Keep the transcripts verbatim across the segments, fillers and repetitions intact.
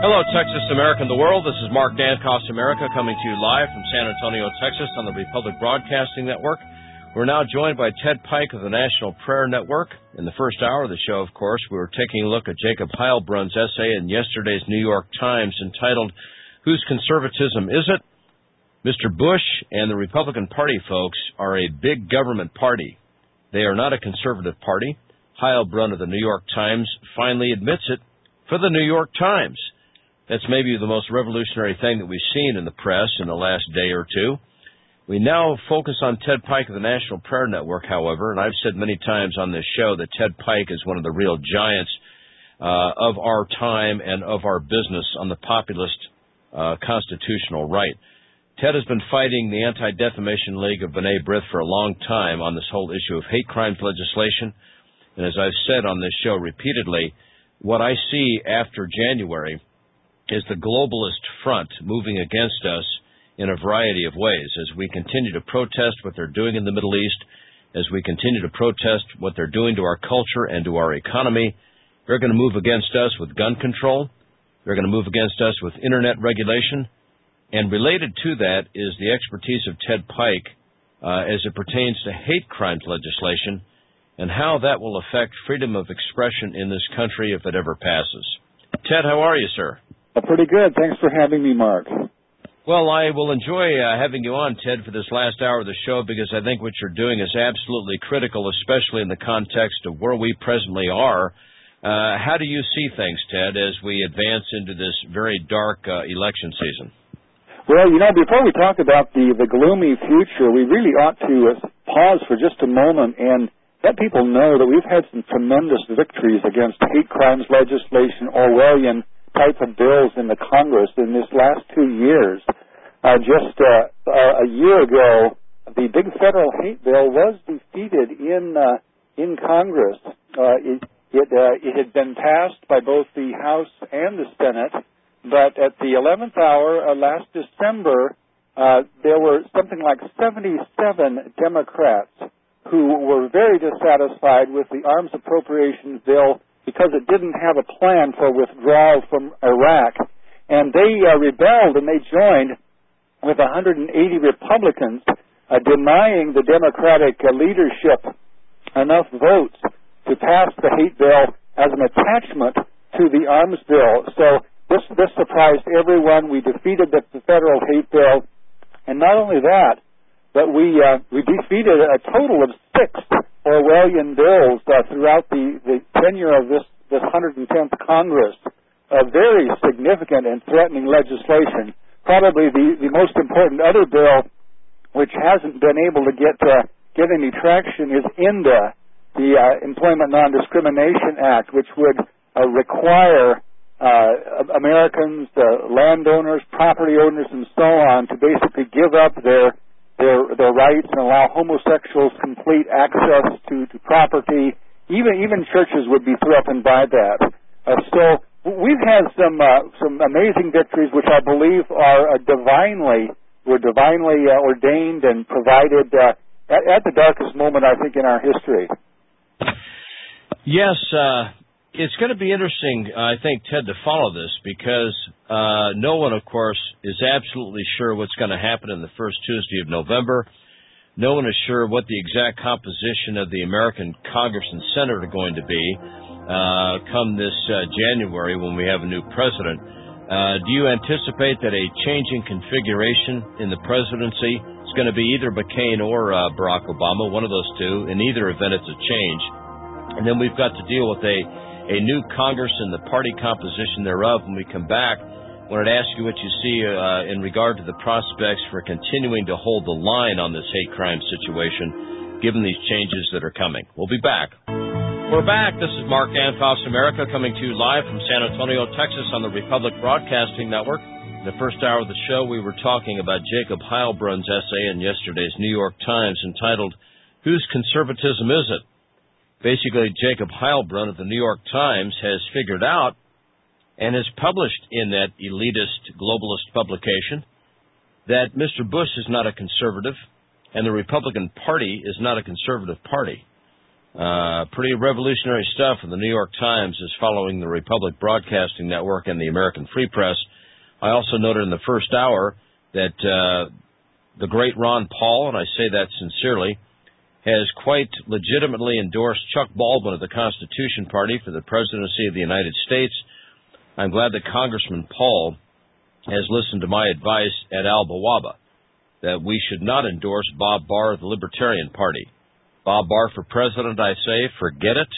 Hello, Texas, America, and the world. This is Mark Dancost, America, coming to you live from San Antonio, Texas, on the Republic Broadcasting Network. We're now joined by Ted Pike of the National Prayer Network. In the first hour of the show, of course, we were taking a look at Jacob Heilbrun's essay in yesterday's New York Times entitled, "Whose Conservatism Is It?" Mister Bush and the Republican Party, folks, are a big government party. They are not a conservative party. Heilbrun of the New York Times finally admits it for the New York Times. That's maybe the most revolutionary thing that we've seen in the press in the last day or two. We now focus on Ted Pike of the National Prayer Network, however, and I've said many times on this show that Ted Pike is one of the real giants uh, of our time and of our business on the populist uh, constitutional right. Ted has been fighting the Anti-Defamation League of B'nai B'rith for a long time on this whole issue of hate crimes legislation, and as I've said on this show repeatedly, what I see after January is the globalist front moving against us in a variety of ways as we continue to protest what they're doing in the Middle East, as we continue to protest what they're doing to our culture and to our economy. They're going to move against us with gun control. They're going to move against us with Internet regulation. And related to that is the expertise of Ted Pike uh, as it pertains to hate crimes legislation and how that will affect freedom of expression in this country if it ever passes. Ted, how are you, sir? Uh, pretty good. Thanks for having me, Mark. Well, I will enjoy uh, having you on, Ted, for this last hour of the show because I think what you're doing is absolutely critical, especially in the context of where we presently are. Uh, how do you see things, Ted, as we advance into this very dark uh, election season? Well, you know, before we talk about the, the gloomy future, we really ought to uh, pause for just a moment and let people know that we've had some tremendous victories against hate crimes legislation, Orwellian type of bills in the Congress in this last two years. Uh, just uh, uh, a year ago, the big federal hate bill was defeated in uh, in Congress. Uh, it it, uh, it had been passed by both the House and the Senate, but at the eleventh hour uh, last December, uh, there were something like seventy-seven Democrats who were very dissatisfied with the arms appropriations bill because it didn't have a plan for withdrawal from Iraq. And they uh, rebelled and they joined with one hundred eighty Republicans uh, denying the Democratic uh, leadership enough votes to pass the hate bill as an attachment to the arms bill. So this, this surprised everyone. We defeated the, the federal hate bill. And not only that, but we, uh, we defeated a total of six Orwellian bills uh, throughout the, the tenure of this, this one hundred tenth Congress. A very significant and threatening legislation. Probably the, the most important other bill which hasn't been able to get uh, get any traction is INDA, the uh, Employment Non-Discrimination Act, which would uh, require uh, Americans, uh, landowners, property owners, and so on to basically give up their Their, their rights and allow homosexuals complete access to, to property. Even even churches would be threatened by that. Uh, so we've had some uh, some amazing victories, which I believe are uh, divinely were divinely uh, ordained and provided uh, at, at the darkest moment, I think, in our history. Yes. Uh It's going to be interesting, I think, Ted, to follow this because uh, no one, of course, is absolutely sure what's going to happen in the first Tuesday of November. No one is sure what the exact composition of the American Congress and Senate are going to be uh, come this uh, January when we have a new president. Uh, do you anticipate that a changing configuration in the presidency is going to be either McCain or uh, Barack Obama, one of those two? In either event, it's a change. And then we've got to deal with a a new Congress and the party composition thereof. When we come back, I wanted to ask you what you see uh, in regard to the prospects for continuing to hold the line on this hate crime situation, given these changes that are coming. We'll be back. We're back. This is Mark Dancost, America, coming to you live from San Antonio, Texas, on the Republic Broadcasting Network. In the first hour of the show, we were talking about Jacob Heilbrun's essay in yesterday's New York Times entitled, "Whose Conservatism Is It?" Basically, Jacob Heilbrun of the New York Times has figured out and has published in that elitist, globalist publication that Mister Bush is not a conservative and the Republican Party is not a conservative party. Uh, pretty revolutionary stuff, and the New York Times is following the Republic Broadcasting Network and the American Free Press. I also noted in the first hour that uh, the great Ron Paul, and I say that sincerely, has quite legitimately endorsed Chuck Baldwin of the Constitution Party for the presidency of the United States. I'm glad that Congressman Paul has listened to my advice at Al Bawaba, that we should not endorse Bob Barr of the Libertarian Party. Bob Barr for president, I say, forget it.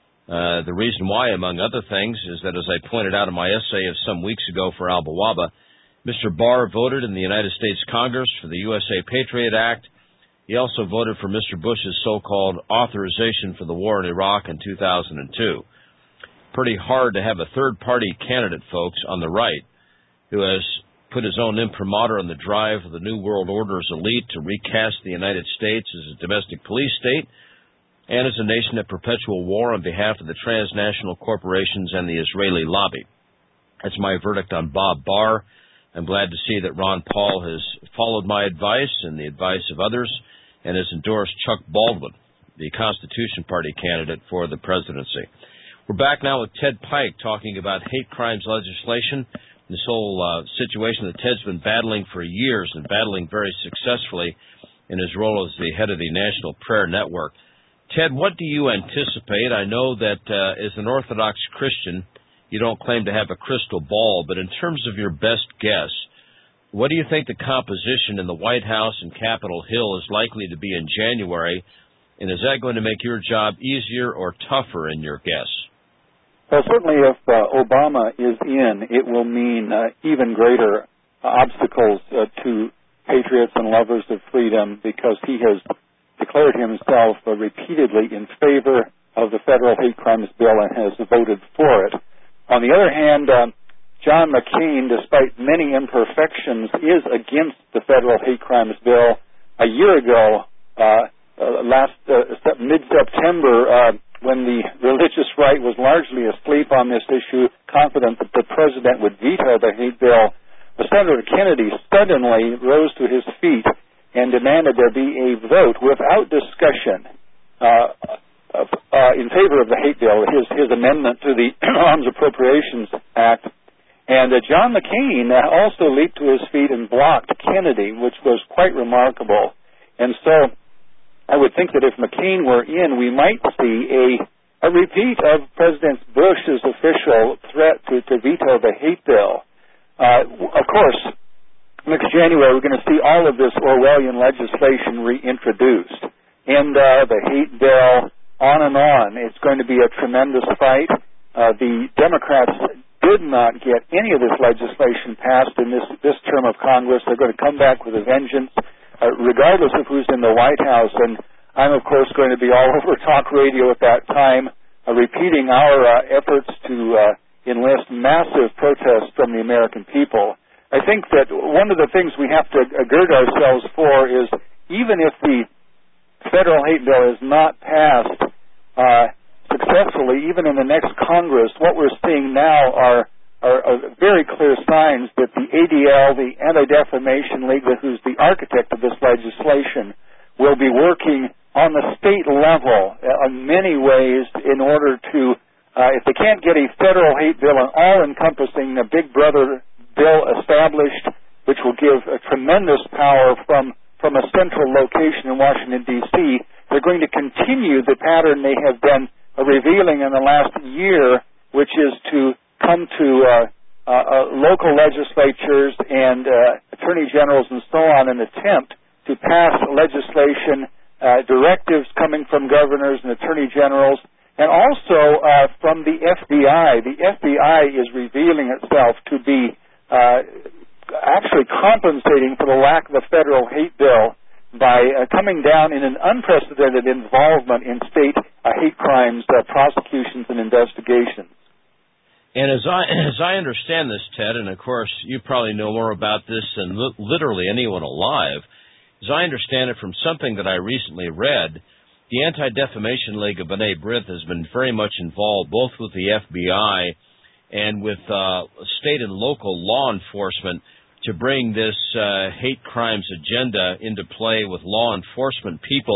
Uh, the reason why, among other things, is that, as I pointed out in my essay of some weeks ago for Al Bawaba, Mister Barr voted in the United States Congress for the U S A Patriot Act. He also voted for Mister Bush's so-called authorization for the war in Iraq in two thousand two. Pretty hard to have a third-party candidate, folks, on the right, who has put his own imprimatur on the drive of the New World Order's elite to recast the United States as a domestic police state and as a nation at perpetual war on behalf of the transnational corporations and the Israeli lobby. That's my verdict on Bob Barr. I'm glad to see that Ron Paul has followed my advice and the advice of others and has endorsed Chuck Baldwin, the Constitution Party candidate for the presidency. We're back now with Ted Pike talking about hate crimes legislation, this whole uh, situation that Ted's been battling for years and battling very successfully in his role as the head of the National Prayer Network. Ted, what do you anticipate? I know that uh, as an Orthodox Christian, you don't claim to have a crystal ball, but in terms of your best guess, what do you think the composition in the White House and Capitol Hill is likely to be in January, and is that going to make your job easier or tougher in your guess? Well, certainly if uh, Obama is in, it will mean uh, even greater obstacles uh, to patriots and lovers of freedom because he has declared himself uh, repeatedly in favor of the federal hate crimes bill and has voted for it. On the other hand, uh, John McCain, despite many imperfections, is against the federal hate crimes bill. A year ago, uh, uh, last uh, mid-September, uh, when the religious right was largely asleep on this issue, confident that the president would veto the hate bill, Senator Kennedy suddenly rose to his feet and demanded there be a vote without discussion uh, uh, uh, in favor of the hate bill, his, his amendment to the Arms Appropriations Act. And uh, John McCain uh, also leaped to his feet and blocked Kennedy, which was quite remarkable. And so I would think that if McCain were in, we might see a, a repeat of President Bush's official threat to, to veto the hate bill. Uh, of course, next January we're going to see all of this Orwellian legislation reintroduced. And uh, the hate bill, on and on. It's going to be a tremendous fight. Uh, the Democrats did not get any of this legislation passed in this, this term of Congress. They're going to come back with a vengeance, uh, regardless of who's in the White House. And I'm, of course, going to be all over talk radio at that time, uh, repeating our uh, efforts to uh, enlist massive protest from the American people. I think that one of the things we have to gird ourselves for is even if the federal hate bill is not passed uh, successfully, even in the next Congress, what we're seeing now are, are, are very clear signs that the A D L, the Anti-Defamation League, who's the architect of this legislation, will be working on the state level uh, in many ways in order to, uh, if they can't get a federal hate bill, an all-encompassing uh, Big Brother bill established, which will give a tremendous power from from a central location in Washington, D C, they're going to continue the pattern they have been uh, revealing in the last year, which is to come to uh, uh, uh, local legislatures and uh, attorney generals and so on and attempt to pass legislation, uh, directives coming from governors and attorney generals, and also uh, from the F B I. The F B I is revealing itself to be uh, actually compensating for the lack of a federal hate bill by uh, coming down in an unprecedented involvement in state uh, hate crimes, uh, prosecutions, and investigations. And as I as I understand this, Ted, and of course you probably know more about this than li- literally anyone alive, as I understand it from something that I recently read, the Anti-Defamation League of B'nai B'rith has been very much involved both with the F B I and with uh, state and local law enforcement to bring this uh, hate crimes agenda into play with law enforcement people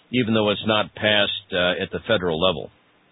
even though it's not passed uh, at the federal level.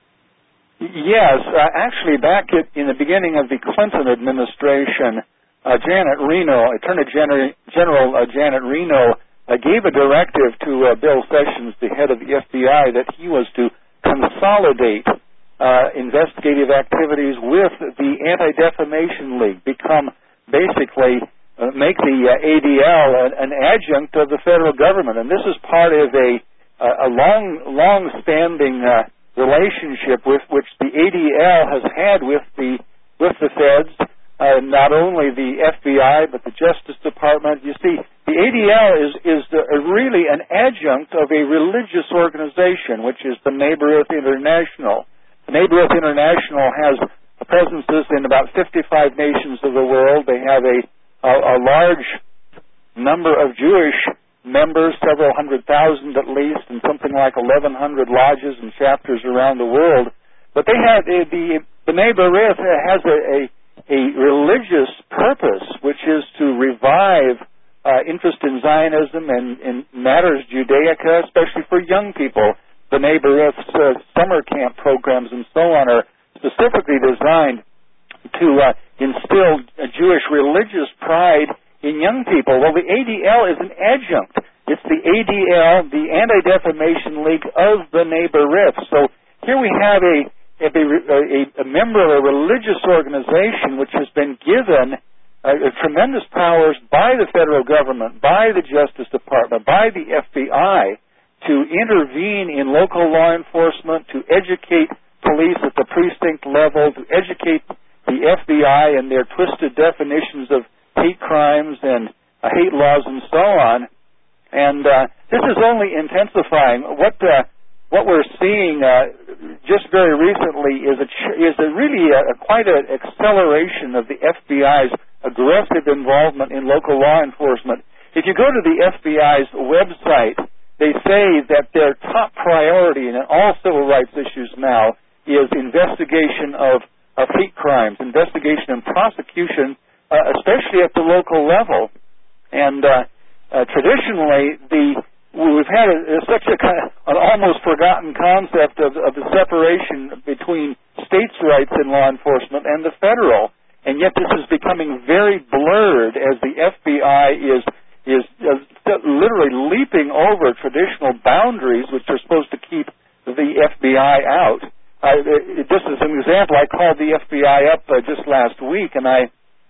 Yes. Uh, actually, back at, in the beginning of the Clinton administration, uh, Janet Reno, Attorney General, General uh, Janet Reno, uh, gave a directive to uh, Bill Sessions, the head of the F B I, that he was to consolidate uh, investigative activities with the Anti-Defamation League, become basically uh, make the uh, A D L an, an adjunct of the federal government. And this is part of a, a long, long-standing uh, relationship with which the A D L has had with the with the feds, uh, not only the F B I but the Justice Department. You see, the A D L is is the, uh, really an adjunct of a religious organization, which is the Neighborhood International. The Neighborhood International has presences in about fifty-five nations of the world. They have a a, a large number of Jewish members, several hundred thousand at least, and something like eleven hundred lodges and chapters around the world. But they have the the, the B'nai B'rith has a, a a religious purpose, which is to revive uh, interest in Zionism and in matters Judaica, especially for young people. The B'nai B'rith's uh, summer camp programs and so on are specifically designed to uh, instill a Jewish religious pride in young people. Well, the A D L is an adjunct. It's the A D L, the Anti-Defamation League of the B'nai B'rith. So here we have a, a, a, a member of a religious organization which has been given uh, tremendous powers by the federal government, by the Justice Department, by the F B I to intervene in local law enforcement, to educate police at the precinct level, to educate the F B I and their twisted definitions of hate crimes and uh, hate laws and so on. And uh, this is only intensifying. What uh, what we're seeing uh, just very recently is a ch- is a really a, a quite an acceleration of the F B I's aggressive involvement in local law enforcement. If you go to the F B I's website, they say that their top priority in all civil rights issues now is investigation of, of hate crimes, investigation and prosecution, uh, especially at the local level. And uh, uh, traditionally, the we've had a, a, such a kind of, an almost forgotten concept of, of the separation between states' rights in law enforcement and the federal, and yet this is becoming very blurred as the F B I is is uh, literally leaping over traditional boundaries which are supposed to keep the F B I out. Uh, just as an example, I called the F B I up uh, just last week, and I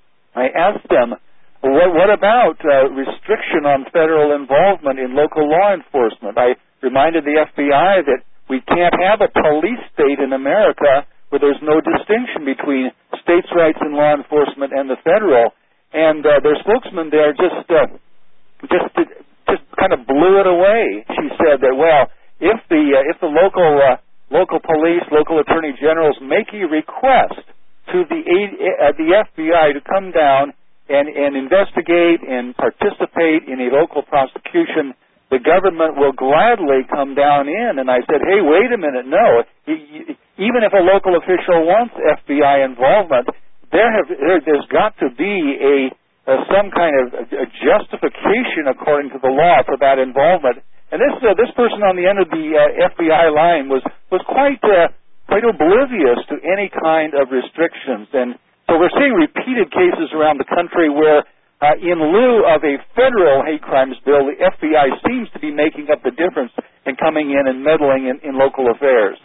I asked them, what, what about uh, restriction on federal involvement in local law enforcement? I reminded the F B I that we can't have a police state in America where there's no distinction between states' rights in law enforcement and the federal. And uh, their spokesman there just uh, just just kind of blew it away. She said that, well, if the uh, if the local uh, local police, local attorney generals make a request to the uh, the F B I to come down and, and investigate and participate in a local prosecution, the government will gladly come down in. And I said, hey, wait a minute, no. Even if a local official wants F B I involvement, there have there, there's got to be a Uh, some kind of a justification according to the law for that involvement. And this uh, this person on the end of the uh, F B I line was was quite uh, quite oblivious to any kind of restrictions. And so we're seeing repeated cases around the country where, uh, in lieu of a federal hate crimes bill, the F B I seems to be making up the difference and coming in and meddling in, in local affairs.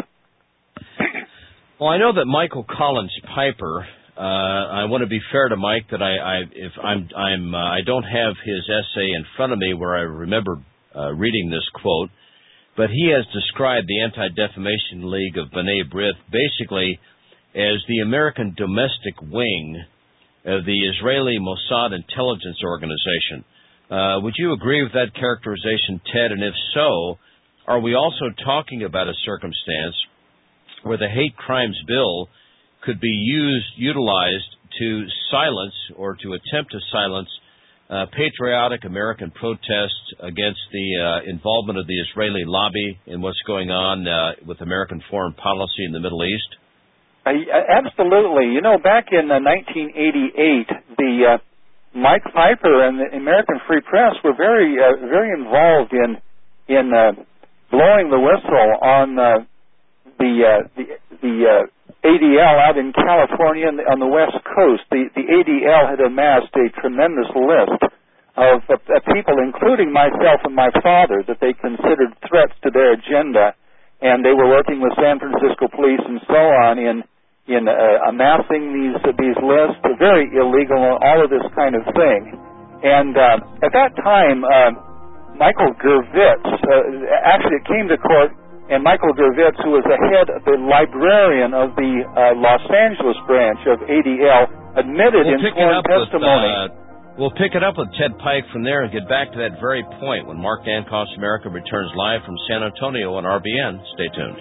Well, I know that Michael Collins Piper. Uh, I want to be fair to Mike that I, I if I'm, I'm, uh, I don't have his essay in front of me where I remember uh, reading this quote, but he has described the Anti-Defamation League of B'nai B'rith basically as the American domestic wing of the Israeli Mossad intelligence organization. Uh, would you agree with that characterization, Ted? And if so, are we also talking about a circumstance where the hate crimes bill could be used, utilized to silence or to attempt to silence uh, patriotic American protests against the uh, involvement of the Israeli lobby in what's going on uh, with American foreign policy in the Middle East? Uh, absolutely. You know, back in uh, nineteen eighty-eight, the uh, Mike Piper and the American Free Press were very, uh, very involved in in uh, blowing the whistle on uh, the uh, the, the uh, A D L out in California and on the West Coast. The, the A D L had amassed a tremendous list of, of, of people, including myself and my father, that they considered threats to their agenda, and they were working with San Francisco police and so on in in uh, amassing these uh, these lists, very illegal, all of this kind of thing. And uh, at that time, uh, Michael Gervitz, uh, actually it came to court, and Michael Gervitz, who was the head, the librarian of the uh, Los Angeles branch of A D L, admitted we'll in sworn testimony. With, uh, we'll pick it up with Ted Pike from there and get back to that very point when Mark Dancost America returns live from San Antonio on R B N. Stay tuned.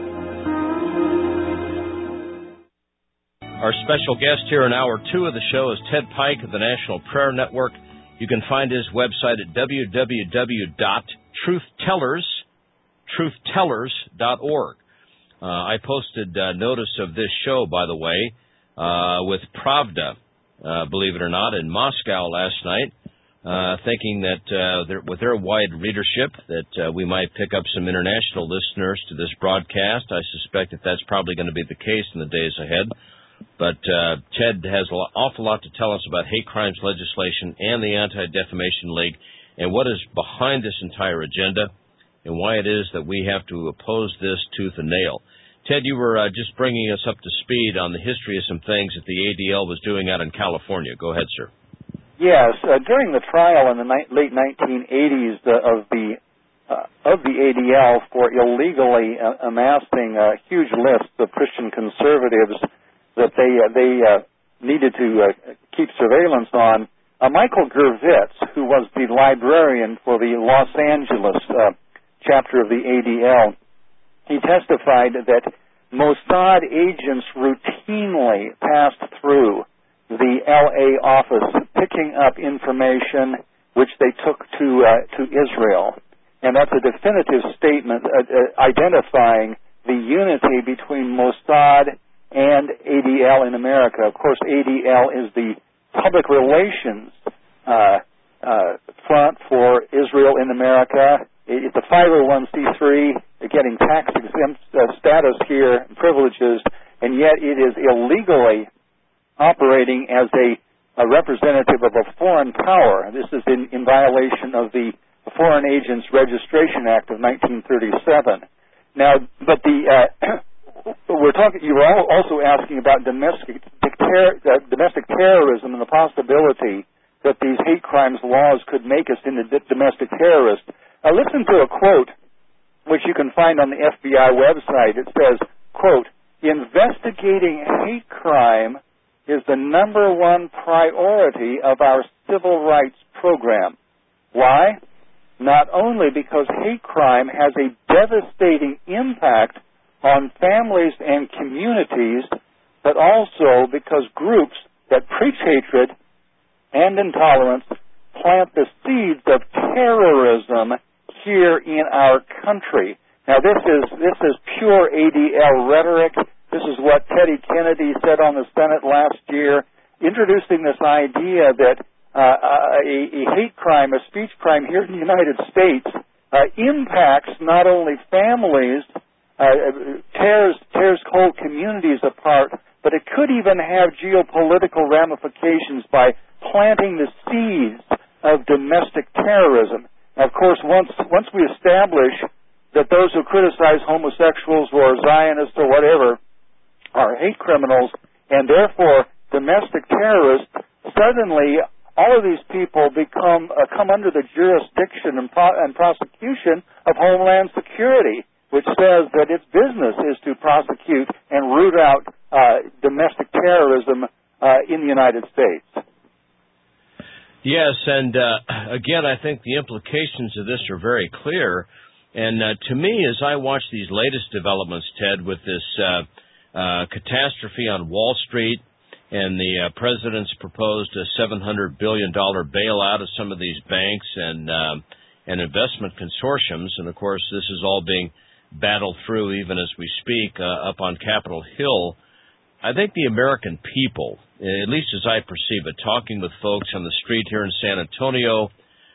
Our special guest here in hour two of the show is Ted Pike of the National Prayer Network. You can find his website at w w w dot truth tellers dot org. Uh, I posted uh, notice of this show, by the way, uh, with Pravda, uh, believe it or not, in Moscow last night, uh, thinking that uh, their, with their wide readership that uh, we might pick up some international listeners to this broadcast. I suspect that that's probably going to be the case in the days ahead. But uh, Ted has an awful lot to tell us about hate crimes legislation and the Anti-Defamation League and what is behind this entire agenda and why it is that we have to oppose this tooth and nail. Ted, you were uh, just bringing us up to speed on the history of some things that the A D L was doing out in California. Go ahead, sir. Yes, uh, during the trial in the ni- late nineteen eighties uh, of the uh, of the A D L for illegally uh, amassing uh, huge lists of Christian conservatives that they uh, they uh, needed to uh, keep surveillance on, uh, Michael Gervitz, who was the librarian for the Los Angeles uh, chapter of the A D L, he testified that Mossad agents routinely passed through the L A office, picking up information which they took to uh, to Israel, and that's a definitive statement uh, uh, identifying the unity between Mossad and A D L in America. Of course, A D L is the public relations uh, uh, front for Israel in America. It's a five oh one c three, getting tax-exempt uh, status here, privileges, and yet it is illegally operating as a, a representative of a foreign power. This is in, in violation of the Foreign Agents Registration Act of nineteen thirty-seven. Now, but the... Uh, We're talking. You were also asking about domestic ter- uh, domestic terrorism and the possibility that these hate crimes laws could make us into d- domestic terrorists. Now, listen to a quote which you can find on the F B I website. It says, "Quote: Investigating hate crime is the number one priority of our civil rights program. Why? Not only because hate crime has a devastating impact on families and communities, but also because groups that preach hatred and intolerance plant the seeds of terrorism here in our country." Now, this is this is pure A D L rhetoric. This is what Teddy Kennedy said on the Senate last year, introducing this idea that uh, a, a hate crime, a speech crime here in the United States uh, impacts not only families, Uh, tears tears whole communities apart, but it could even have geopolitical ramifications by planting the seeds of domestic terrorism. Now, of course, once once we establish that those who criticize homosexuals or Zionists or whatever are hate criminals and therefore domestic terrorists, suddenly all of these people become uh, come under the jurisdiction and, pro- and prosecution of Homeland Security, which says that its business is to prosecute and root out uh, domestic terrorism uh, in the United States. Yes, and uh, again, I think the implications of this are very clear. And uh, to me, as I watch these latest developments, Ted, with this uh, uh, catastrophe on Wall Street and the uh, president's proposed uh, seven hundred billion dollars bailout of some of these banks and, uh, and investment consortiums, and of course, this is all being battled through even as we speak uh, up on Capitol Hill. I think the American people, at least as I perceive it, talking with folks on the street here in San Antonio,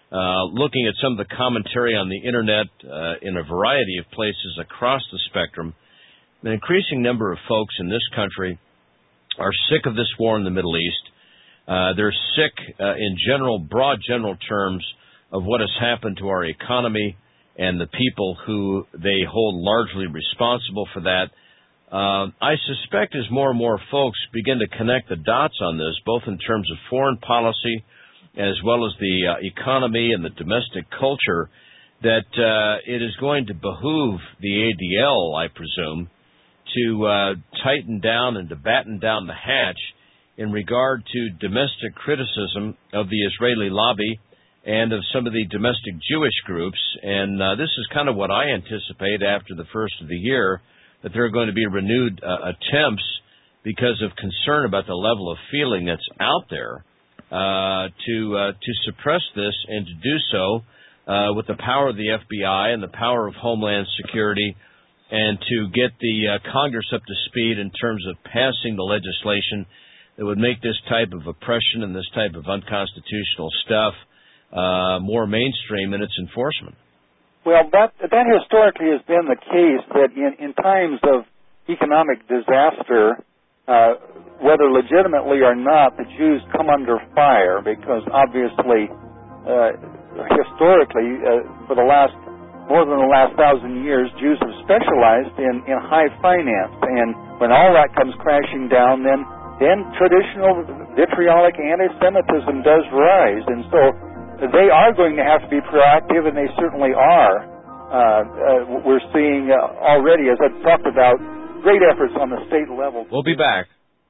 uh, looking at some of the commentary on the Internet uh, in a variety of places across the spectrum, an increasing number of folks in this country are sick of this war in the Middle East. Uh, they're sick uh, in general, broad general terms of what has happened to our economy and the people who they hold largely responsible for that. Uh, I suspect as more and more folks begin to connect the dots on this, both in terms of foreign policy as well as the uh, economy and the domestic culture, that uh, it is going to behoove the A D L, I presume, to uh, tighten down and to batten down the hatch in regard to domestic criticism of the Israeli lobby and of some of the domestic Jewish groups. And uh, this is kind of what I anticipate after the first of the year, that there are going to be renewed uh, attempts because of concern about the level of feeling that's out there uh, to uh, to suppress this, and to do so uh, with the power of the F B I and the power of Homeland Security, and to get the uh, Congress up to speed in terms of passing the legislation that would make this type of oppression and this type of unconstitutional stuff uh, more mainstream in its enforcement. Well, that that historically has been the case, that in, in times of economic disaster, uh, whether legitimately or not, the Jews come under fire, because obviously, uh, historically, uh, for the last more than the last thousand years, Jews have specialized in, in high finance, and when all that comes crashing down, then then traditional vitriolic anti-Semitism does rise, and so they are going to have to be proactive, and they certainly are. Uh, uh, we're seeing uh, already, as I've talked about, great efforts on the state level. We'll be back.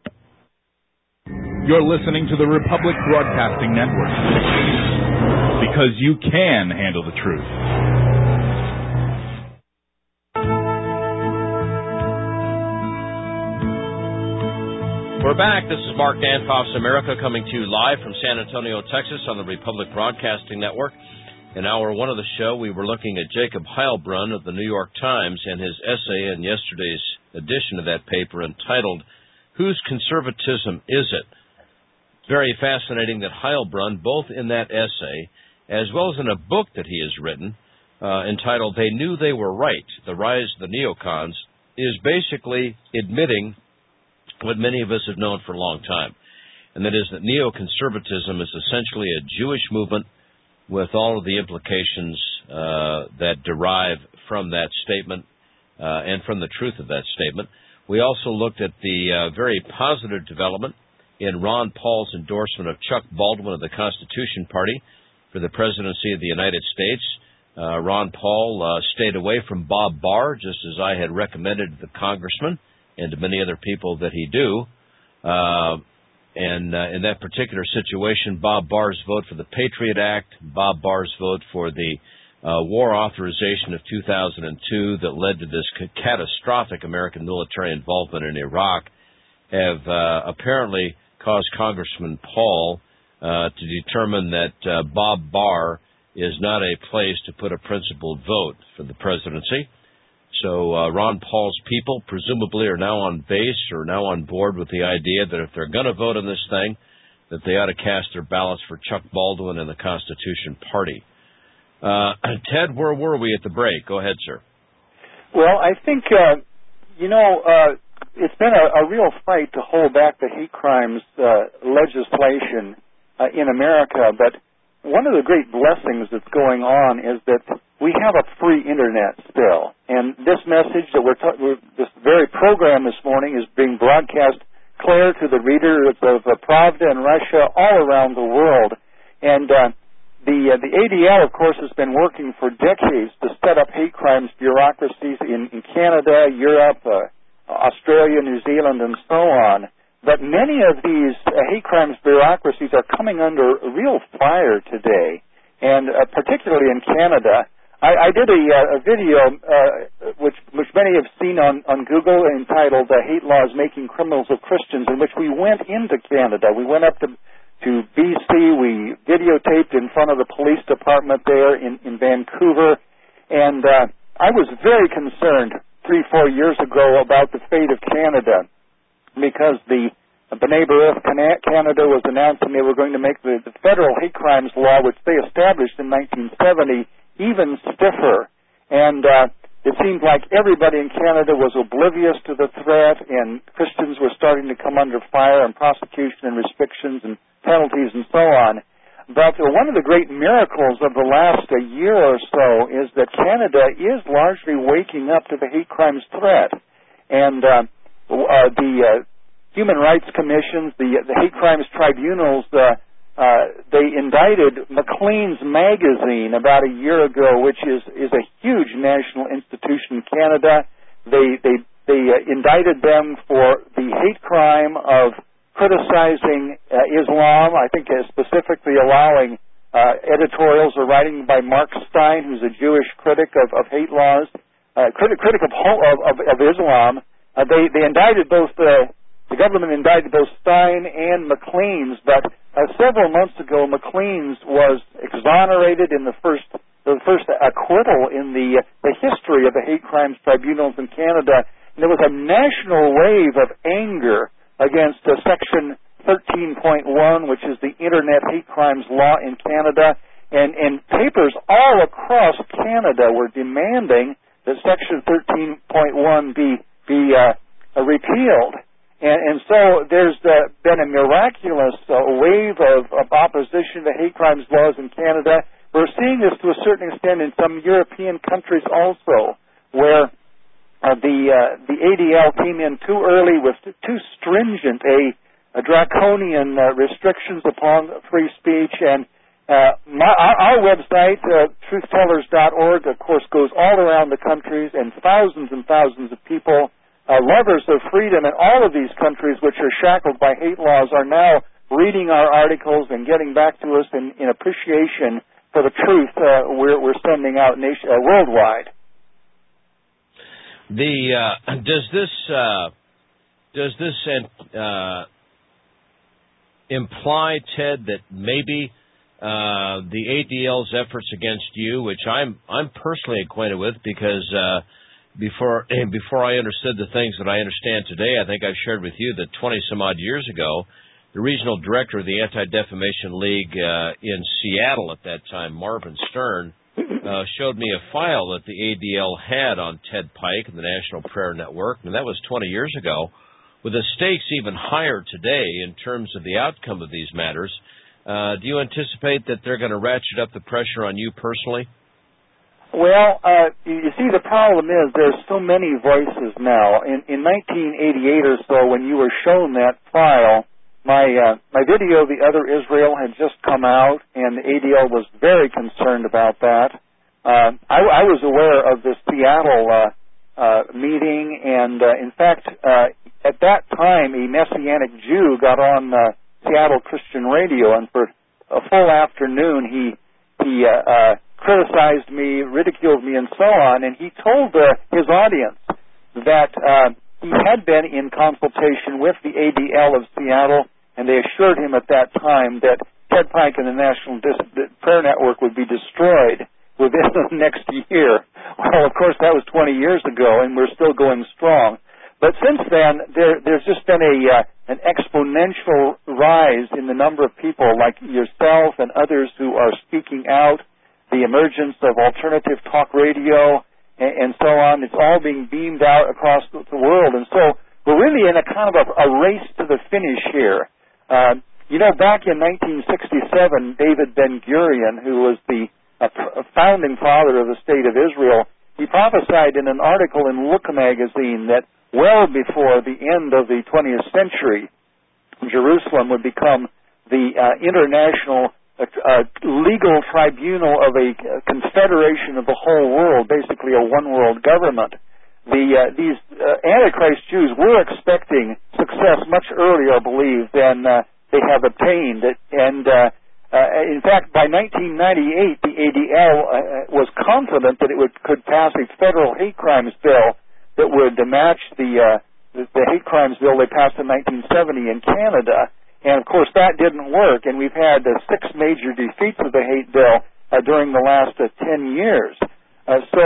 You're listening to the Republic Broadcasting Network, because you can handle the truth. We're back. This is Mark Dankoff's America, coming to you live from San Antonio, Texas on the Republic Broadcasting Network. In hour one of the show, we were looking at Jacob Heilbrunn of the New York Times and his essay in yesterday's edition of that paper entitled, "Whose Conservatism Is It?" Very fascinating that Heilbrunn, both in that essay as well as in a book that he has written uh, entitled "They Knew They Were Right, The Rise of the Neocons," is basically admitting what many of us have known for a long time, and that is that neoconservatism is essentially a Jewish movement with all of the implications uh, that derive from that statement uh, and from the truth of that statement. We also looked at the uh, very positive development in Ron Paul's endorsement of Chuck Baldwin of the Constitution Party for the presidency of the United States. Uh, Ron Paul uh, stayed away from Bob Barr, just as I had recommended to the congressman and to many other people that he do. Uh, and uh, in that particular situation, Bob Barr's vote for the Patriot Act, Bob Barr's vote for the uh, war authorization of two thousand two that led to this c- catastrophic American military involvement in Iraq have uh, apparently caused Congressman Paul uh, to determine that uh, Bob Barr is not a place to put a principled vote for the presidency. So uh, Ron Paul's people presumably are now on base or now on board with the idea that if they're going to vote on this thing, that they ought to cast their ballots for Chuck Baldwin and the Constitution Party. Uh, Ted, where were we at the break? Go ahead, sir. Well, I think, uh, you know, uh, it's been a, a real fight to hold back the hate crimes uh, legislation uh, in America, but one of the great blessings that's going on is that we have a free internet still, and this message that we're, ta- we're this very program this morning is being broadcast clear to the readers of uh, Pravda and Russia all around the world. And uh, the uh, the A D L, of course, has been working for decades to set up hate crimes bureaucracies in, in Canada, Europe, uh, Australia, New Zealand, and so on. But many of these uh, hate crimes bureaucracies are coming under real fire today, and uh, particularly in Canada. I, I did a, uh, a video, uh, which, which many have seen on, on Google, entitled uh, Hate Laws Making Criminals of Christians, in which we went into Canada. We went up to, to B C. We videotaped in front of the police department there in, in Vancouver, and uh, I was very concerned three, four years ago about the fate of Canada, because the B'nai B'rith Canada was announcing they were going to make the, the federal hate crimes law, which they established in nineteen seventy, even stiffer. And uh, it seemed like everybody in Canada was oblivious to the threat, and Christians were starting to come under fire and prosecution and restrictions and penalties and so on. But one of the great miracles of the last uh, year or so is that Canada is largely waking up to the hate crimes threat. And uh, uh, the uh, Human Rights Commissions, the, the hate crimes tribunals, uh, uh, they indicted Maclean's magazine about a year ago, which is, is a huge national institution in Canada. They, they, they uh, indicted them for the hate crime of criticizing uh, Islam, I think uh, specifically allowing uh, editorials or writing by Mark Steyn, who's a Jewish critic of, of hate laws, uh, critic, critic of, of, of, of Islam. Uh, they, they indicted both the The government indicted both Steyn and Maclean's, but uh, several months ago, Maclean's was exonerated in the first the first acquittal in the the history of the hate crimes tribunals in Canada. And there was a national wave of anger against uh, Section thirteen point one, which is the Internet hate crimes law in Canada, and and papers all across Canada were demanding that Section thirteen point one be be uh, uh, repealed. And, and so there's uh, been a miraculous uh, wave of, of opposition to hate crimes laws in Canada. We're seeing this to a certain extent in some European countries also, where uh, the uh, the A D L came in too early with too stringent a, a draconian uh, restrictions upon free speech. And uh, my, our, our website, uh, truth tellers dot org, of course, goes all around the countries, and thousands and thousands of people, Uh, lovers of freedom in all of these countries which are shackled by hate laws, are now reading our articles and getting back to us in, in appreciation for the truth uh, we're, we're sending out nation, uh, worldwide. The uh, does this uh, does this uh, imply, Ted, that maybe uh, the A D L's efforts against you, which I'm I'm personally acquainted with because Uh, Before before I understood the things that I understand today, I think I've shared with you that twenty-some-odd years ago, the regional director of the Anti-Defamation League uh, in Seattle at that time, Marvin Stern, uh, showed me a file that the A D L had on Ted Pike and the National Prayer Network, and that was twenty years ago, with the stakes even higher today in terms of the outcome of these matters. Uh, do you anticipate that they're going to ratchet up the pressure on you personally? Well, uh, you see, the problem is there's so many voices now. In, in nineteen eighty-eight or so, when you were shown that file, my uh, my video, The Other Israel, had just come out, and the A D L was very concerned about that. Uh, I, I was aware of the Seattle uh, uh, meeting, and uh, in fact, uh, at that time, a Messianic Jew got on uh, Seattle Christian Radio, and for a full afternoon, he he uh, uh, criticized me, ridiculed me, and so on, and he told uh, his audience that uh, he had been in consultation with the A D L of Seattle, and they assured him at that time that Ted Pike and the National Dis- the Prayer Network would be destroyed within the next year. Well, of course, that was twenty years ago, and we're still going strong. But since then, there, there's just been a uh, an exponential rise in the number of people like yourself and others who are speaking out, the emergence of alternative talk radio, and, and so on. It's all being beamed out across the, the world. And so we're really in a kind of a, a race to the finish here. Uh, you know, back in nineteen sixty-seven, David Ben-Gurion, who was the uh, founding father of the State of Israel, he prophesied in an article in Look magazine that well before the end of the twentieth century, Jerusalem would become the uh, international A, a legal tribunal of a, a confederation of the whole world, basically a one-world government. The uh, these uh, Antichrist Jews were expecting success much earlier, I believe, than uh, they have obtained. And uh, uh, in fact, by nineteen ninety-eight, the A D L uh, was confident that it would could pass a federal hate crimes bill that would uh, match the, uh, the the hate crimes bill they passed in nineteen seventy in Canada. And, of course, that didn't work, and we've had uh, six major defeats of the hate bill uh, during the last uh, ten years. Uh, so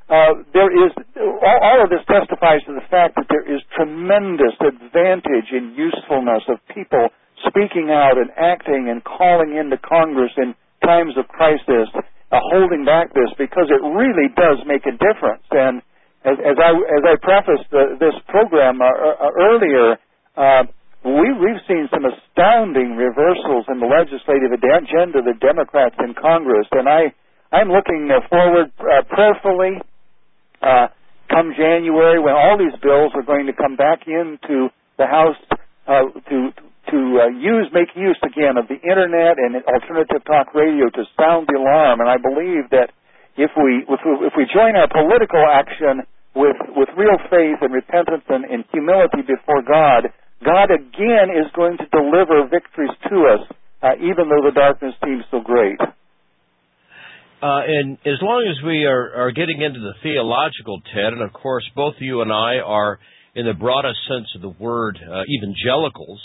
uh, there is all, all of this testifies to the fact that there is tremendous advantage in usefulness of people speaking out and acting and calling into Congress in times of crisis, uh, holding back this, because it really does make a difference. And as, as I as I prefaced the, this program uh, uh, earlier, uh, we, we've seen some astounding reversals in the legislative agenda of the Democrats in Congress, and I I'm looking uh, forward uh, prayerfully. Uh, come January, when all these bills are going to come back into the House uh, to to uh, use, make use again of the Internet and alternative talk radio to sound the alarm. And I believe that if we if we, if we join our political action with with real faith and repentance and, and humility before God, God again is going to deliver victories to us, uh, even though the darkness seems so great. Uh, and as long as we are, are getting into the theological, Ted, and of course both you and I are, in the broadest sense of the word, uh, evangelicals,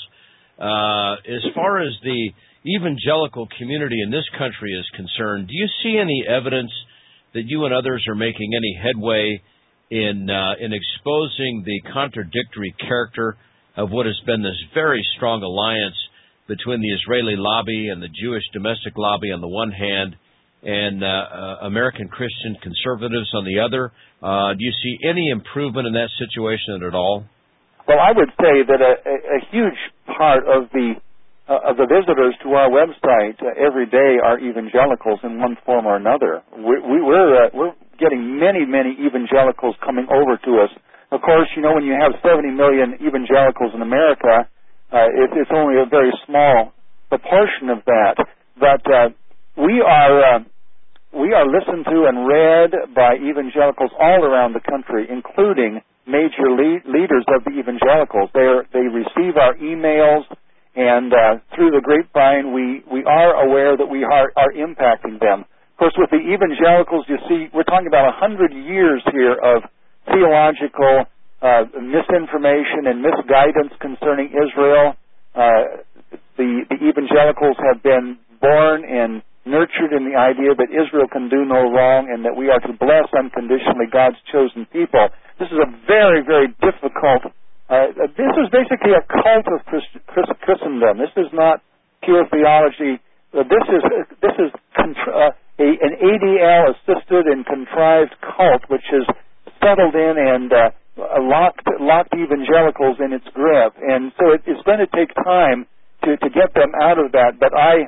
uh, as far as the evangelical community in this country is concerned, do you see any evidence that you and others are making any headway in uh, in exposing the contradictory character of what has been this very strong alliance between the Israeli lobby and the Jewish domestic lobby on the one hand, and uh, uh, American Christian conservatives on the other? Uh, do you see any improvement in that situation at all? Well, I would say that a, a, a huge part of the uh, of the visitors to our website uh, every day are evangelicals in one form or another. We, we, we're uh, we're getting many many evangelicals coming over to us. Of course, you know, when you have seventy million evangelicals in America, uh, it, it's only a very small proportion of that. But uh, we are. Uh, We are listened to and read by evangelicals all around the country, including major lead, leaders of the evangelicals. They they receive our emails, and uh, through the grapevine, we, we are aware that we are, are impacting them. Of course, with the evangelicals, you see, we're talking about a hundred years here of theological uh, misinformation and misguidance concerning Israel. Uh, the, the evangelicals have been born and nurtured in the idea that Israel can do no wrong and that we are to bless unconditionally God's chosen people. This is a very, very difficult, uh, this is basically a cult of Christ, Christ, Christendom. This is not pure theology. Uh, this is this is contr- uh, a, an A D L-assisted and contrived cult which has settled in and uh, locked, locked evangelicals in its grip. And so it, it's going to take time to, to get them out of that. But I...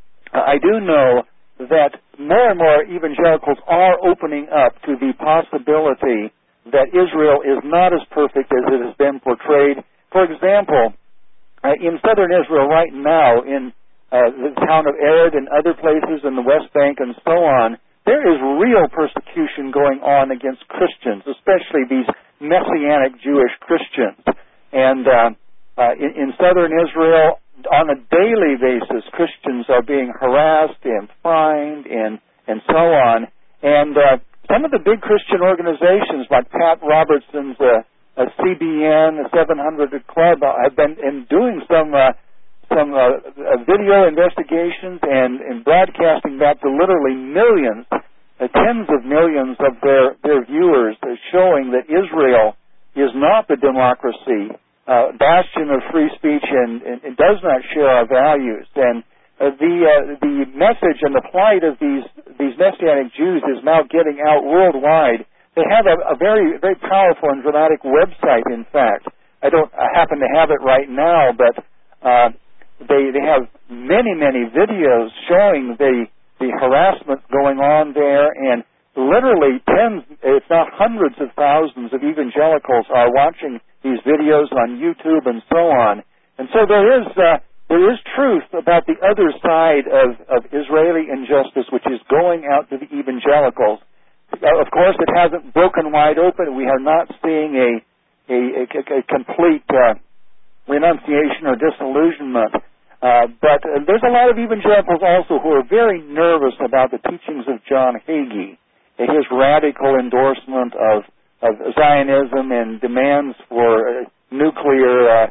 I do know that more and more evangelicals are opening up to the possibility that Israel is not as perfect as it has been portrayed. For example, uh, in southern Israel right now, in uh, the town of Arad and other places in the West Bank and so on, there is real persecution going on against Christians, especially these Messianic Jewish Christians. And uh, uh, in, in southern Israel, on a daily basis, Christians are being harassed and fined and, and so on. And uh, some of the big Christian organizations like Pat Robertson's uh, uh, C B N, the seven hundred Club, uh, have been in doing some uh, some uh, uh, video investigations and, and broadcasting that to literally millions, uh, tens of millions of their, their viewers, uh, showing that Israel is not the democracy Uh, bastion of free speech and, and, and does not share our values. And uh, the uh, the message and the plight of these these Messianic Jews is now getting out worldwide. They have a, a very very powerful and dramatic website. In fact, I don't I happen to have it right now, but uh, they they have many many videos showing the the harassment going on there, and literally tens, if not hundreds of thousands of evangelicals are watching these videos on YouTube and so on. And so there is uh, there is truth about the other side of, of Israeli injustice, which is going out to the evangelicals. Uh, of course, it hasn't broken wide open. We are not seeing a a, a, a complete uh, renunciation or disillusionment. Uh, but uh, there's a lot of evangelicals also who are very nervous about the teachings of John Hagee, his radical endorsement of of Zionism and demands for uh, nuclear uh,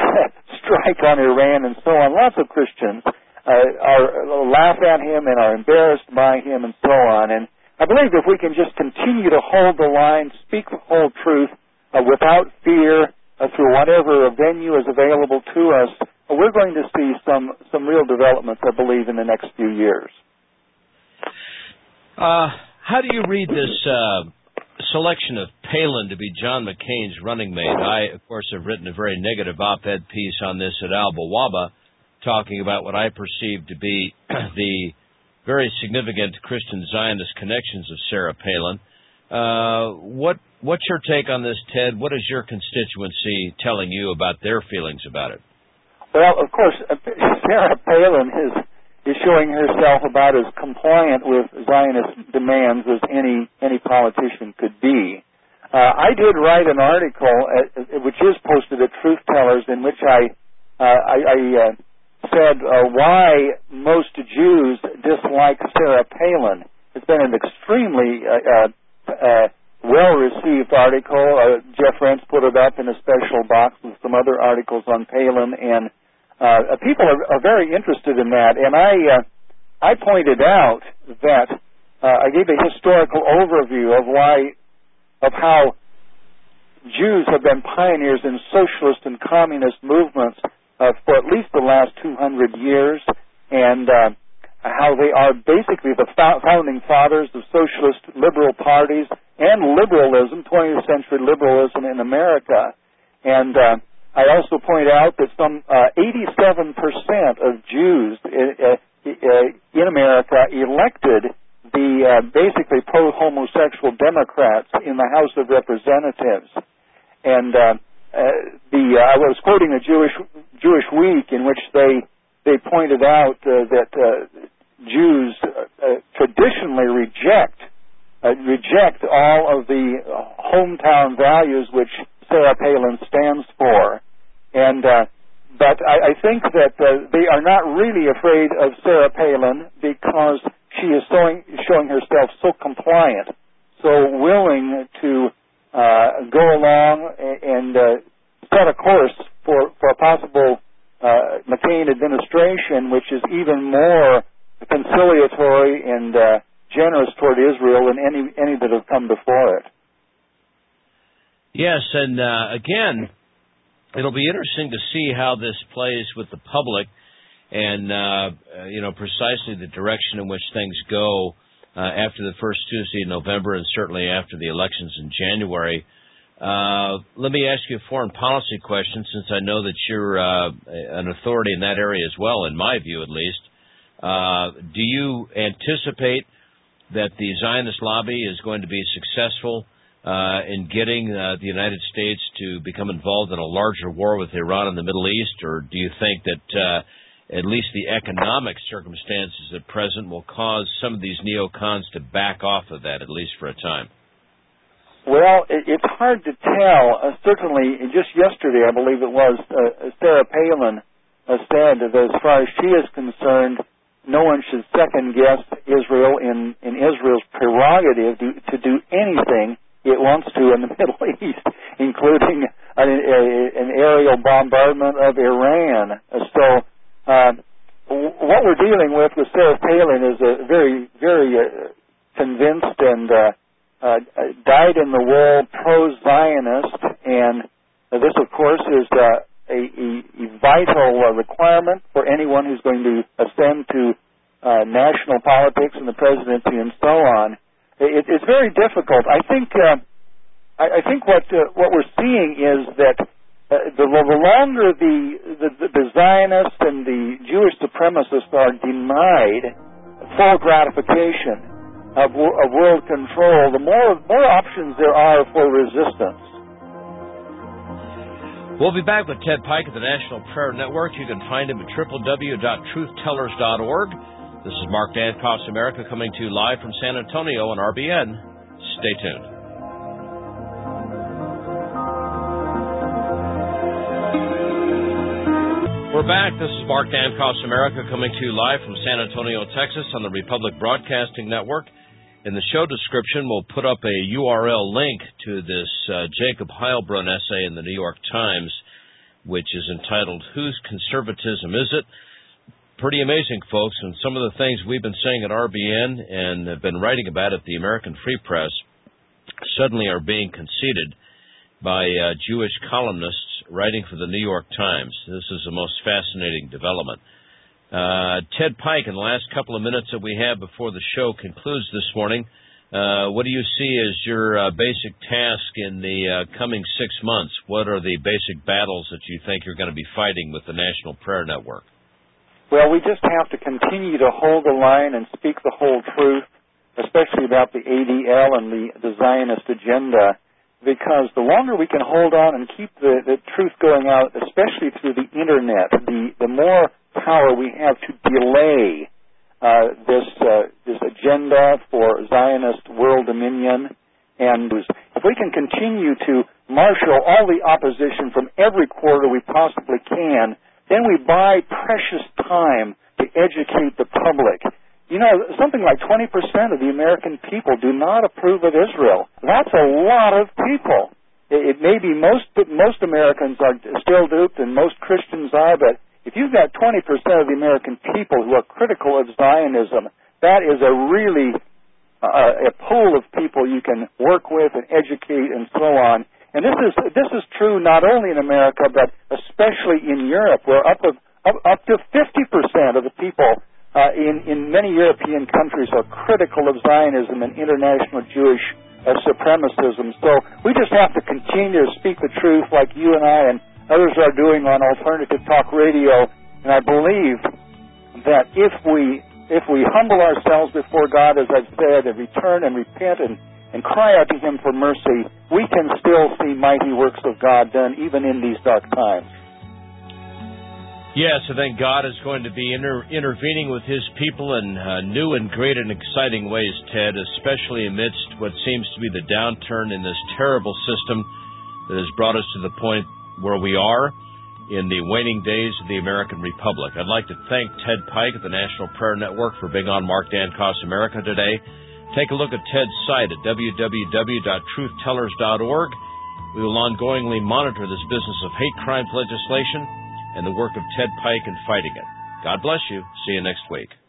strike on Iran and so on. Lots of Christians uh, are laugh at him and are embarrassed by him and so on. And I believe if we can just continue to hold the line, speak the whole truth uh, without fear uh, through whatever venue is available to us, uh, we're going to see some, some real developments, I believe, in the next few years. Uh, how do you read this uh, selection of Palin to be John McCain's running mate? I, of course, have written a very negative op-ed piece on this at Al Bawaba, talking about what I perceive to be the very significant Christian Zionist connections of Sarah Palin. Uh, what what's your take on this, Ted? What is your constituency telling you about their feelings about it? Well, of course, Sarah Palin is is showing herself about as compliant with Zionist demands as any any politician could be. Uh, I did write an article, uh, which is posted at Truth Tellers, in which I uh, I, I uh, said uh, why most Jews dislike Sarah Palin. It's been an extremely uh, uh, uh, well-received article. Uh, Jeff Rense put it up in a special box with some other articles on Palin, and uh, people are, are very interested in that. And I, uh, I pointed out that uh, I gave a historical overview of why, of how Jews have been pioneers in socialist and communist movements Uh, for at least the last two hundred years, and uh, how they are basically the founding fathers of socialist liberal parties and liberalism, twentieth century liberalism in America. And uh, I also point out that some uh, eighty-seven percent of Jews in, uh, in America elected the uh, basically pro-homosexual Democrats in the House of Representatives. And uh, Uh, the uh, I was quoting a Jewish Jewish Week in which they they pointed out uh, that uh, Jews uh, uh, traditionally reject uh, reject all of the hometown values which Sarah Palin stands for, and uh, but I, I think that uh, they are not really afraid of Sarah Palin because she is showing showing herself so compliant, so willing to Uh, go along and uh, set a course for, for a possible uh, McCain administration, which is even more conciliatory and uh, generous toward Israel than any any that have come before it. Yes, and uh, again, it'll be interesting to see how this plays with the public, and uh, you know precisely the direction in which things go. Uh, after the first Tuesday in November, and certainly after the elections in January. Uh, let me ask you a foreign policy question, since I know that you're uh, an authority in that area as well, in my view at least. Uh, do you anticipate that the Zionist lobby is going to be successful uh, in getting uh, the United States to become involved in a larger war with Iran in the Middle East, or do you think that uh, at least the economic circumstances at present will cause some of these neocons to back off of that, at least for a time? Well, it, it's hard to tell. Uh, certainly, just yesterday, I believe it was, uh, Sarah Palin uh, said that as far as she is concerned, no one should second-guess Israel in, in Israel's prerogative to, to do anything it wants to in the Middle East, including an, a, an aerial bombardment of Iran. Uh, so, Uh, what we're dealing with with Sarah Palin is a very, very uh, convinced and uh, uh, dyed-in-the-wool pro-Zionist, and uh, this, of course, is uh, a, a, a vital uh, requirement for anyone who's going to ascend to uh, national politics and the presidency and so on. It, it's very difficult. I think. Uh, I, I think what uh, what we're seeing is that. Uh, the, the longer the, the, the Zionists and the Jewish supremacists are denied full gratification of, of world control, the more, more options there are for resistance. We'll be back with Ted Pike at the National Prayer Network. You can find him at w w w dot truth tellers dot org. This is Mark Dankoff's America, coming to you live from San Antonio on R B N. Stay tuned. We're back. This is Mark Dankoff's America, coming to you live from San Antonio, Texas on the Republic Broadcasting Network. In the show description, we'll put up a U R L link to this uh, Jacob Heilbrunn essay in the New York Times, which is entitled, "Whose Conservatism Is It?" pretty amazing, folks, and some of the things we've been saying at R B N and have been writing about at the American Free Press suddenly are being conceded by uh, Jewish columnists writing for the New York Times. This is the most fascinating development. Uh, Ted Pike, in the last couple of minutes that we have before the show concludes this morning, uh, what do you see as your uh, basic task in the uh, coming six months? What are the basic battles that you think you're going to be fighting with the National Prayer Network? Well, we just have to continue to hold the line and speak the whole truth, especially about the A D L and the, the Zionist agenda, because the longer we can hold on and keep the, the truth going out, especially through the Internet, the, the more power we have to delay uh, this uh, this agenda for Zionist world dominion. And if we can continue to marshal all the opposition from every quarter we possibly can, then we buy precious time to educate the public. You know, something like twenty percent of the American people do not approve of Israel. That's a lot of people. It, it may be most most Americans are still duped and most Christians are, but if you've got twenty percent of the American people who are critical of Zionism, that is a really uh, a pool of people you can work with and educate and so on. And this is this is true not only in America, but especially in Europe, where up of up, up to fifty percent of the people uh, in in many European countries are critical of Zionism and international Jewish uh, supremacism. So we just have to continue to speak the truth, like you and I and others are doing on Alternative Talk Radio. And I believe that if we if we humble ourselves before God, as I've said, and return and repent and and cry out to Him for mercy, we can still see mighty works of God done even in these dark times. Yes, I think God is going to be inter- intervening with His people in uh, new and great and exciting ways, Ted, especially amidst what seems to be the downturn in this terrible system that has brought us to the point where we are in the waning days of the American Republic. I'd like to thank Ted Pike at the National Prayer Network for being on Mark Dancos America today. Take a look at Ted's site at w w w dot truth tellers dot org. We will ongoingly monitor this business of hate crimes legislation and the work of Ted Pike in fighting it. God bless you. See you next week.